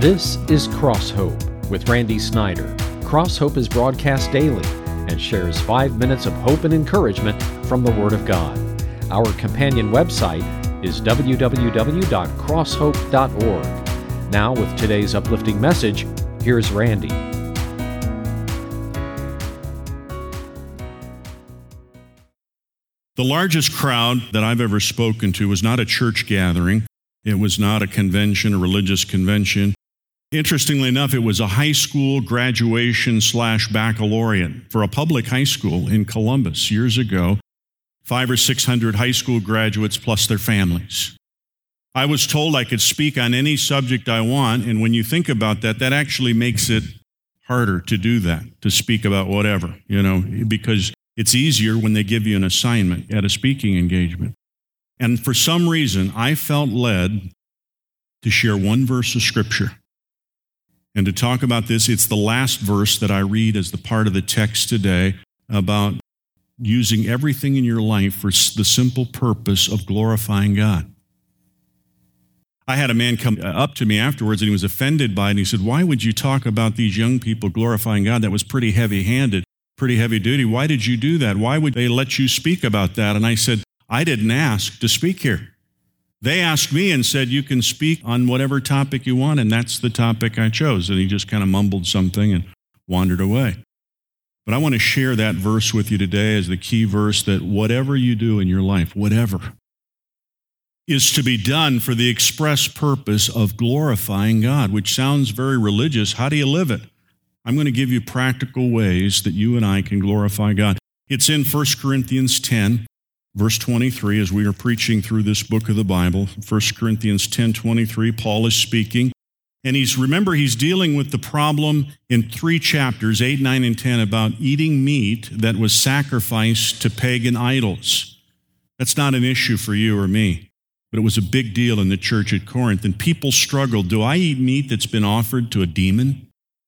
This is Cross Hope with Randy Snyder. Cross Hope is broadcast daily and shares 5 minutes of hope and encouragement from the Word of God. Our companion website is www.crosshope.org. Now, with today's uplifting message, here's Randy. The largest crowd that I've ever spoken to was not a church gathering. It was not a convention, a religious convention. Interestingly enough, it was a high school graduation/baccalaureate for a public high school in Columbus years ago. 500 or 600 high school graduates plus their families. I was told I could speak on any subject I want, and when you think about that, that actually makes it harder to do that, to speak about whatever, because it's easier when they give you an assignment at a speaking engagement. And for some reason, I felt led to share one verse of Scripture and to talk about this. It's the last verse that I read as the part of the text today about using everything in your life for the simple purpose of glorifying God. I had a man come up to me afterwards, and he was offended by it, and he said, "Why would you talk about these young people glorifying God? That was pretty heavy-handed, pretty heavy duty. Why did you do that? Why would they let you speak about that?" And I said, "I didn't ask to speak here. They asked me and said, you can speak on whatever topic you want, and that's the topic I chose." And he just kind of mumbled something and wandered away. But I want to share that verse with you today as the key verse, that whatever you do in your life, whatever, is to be done for the express purpose of glorifying God, which sounds very religious. How do you live it? I'm going to give you practical ways that you and I can glorify God. It's in 1 Corinthians 10. Verse 23, as we are preaching through this book of the Bible, 1 Corinthians 10:23, Paul is speaking, and he's dealing with the problem in 3 chapters, 8, 9, and 10, about eating meat that was sacrificed to pagan idols. That's not an issue for you or me, but it was a big deal in the church at Corinth, and people struggled. Do I eat meat that's been offered to a demon?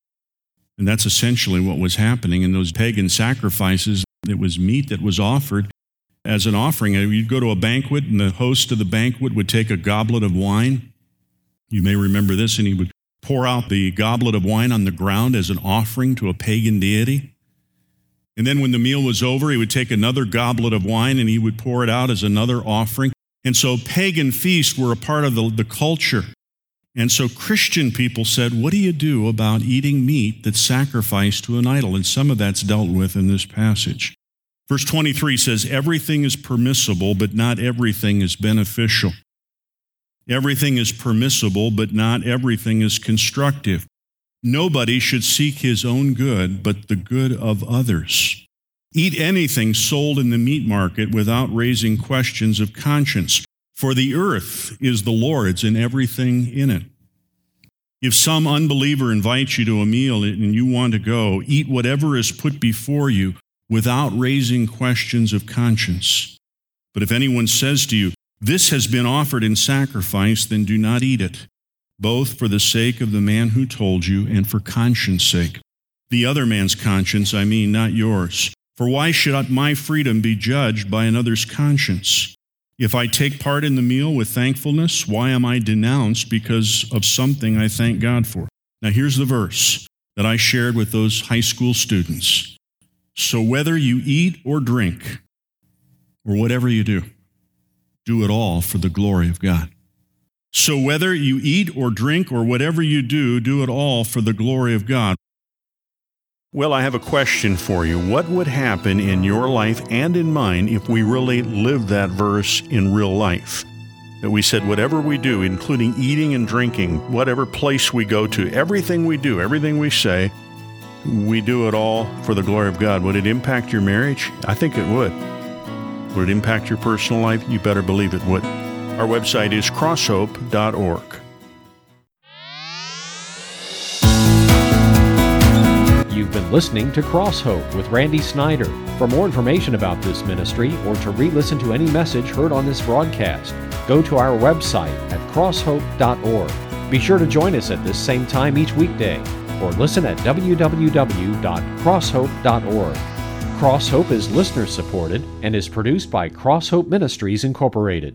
And that's essentially what was happening in those pagan sacrifices. It was meat that was offered as an offering. You'd go to a banquet, and the host of the banquet would take a goblet of wine. You may remember this, and he would pour out the goblet of wine on the ground as an offering to a pagan deity. And then when the meal was over, he would take another goblet of wine, and he would pour it out as another offering. And so pagan feasts were a part of the culture. And so Christian people said, what do you do about eating meat that's sacrificed to an idol? And some of that's dealt with in this passage. Verse 23 says, everything is permissible, but not everything is beneficial. Everything is permissible, but not everything is constructive. Nobody should seek his own good, but the good of others. Eat anything sold in the meat market without raising questions of conscience, for the earth is the Lord's and everything in it. If some unbeliever invites you to a meal and you want to go, eat whatever is put before you, without raising questions of conscience. But if anyone says to you, this has been offered in sacrifice, then do not eat it, both for the sake of the man who told you and for conscience sake. The other man's conscience, I mean, not yours. For why should my freedom be judged by another's conscience? If I take part in the meal with thankfulness, why am I denounced because of something I thank God for? Now here's the verse that I shared with those high school students. So whether you eat or drink, or whatever you do it all for the glory of God. So whether you eat or drink or whatever you do it all for the glory of God. Well, I have a question for you. What would happen in your life and in mine if we really lived that verse in real life? That we said whatever we do, including eating and drinking, whatever place we go to, everything we do, everything we say, we do it all for the glory of God. Would it impact your marriage? I think it would. Would it impact your personal life? You better believe it would. Our website is crosshope.org. You've been listening to Cross Hope with Randy Snyder. For more information about this ministry or to re-listen to any message heard on this broadcast, go to our website at crosshope.org. Be sure to join us at this same time each weekday, or listen at www.crosshope.org. Cross Hope is listener-supported and is produced by Cross Hope Ministries, Incorporated.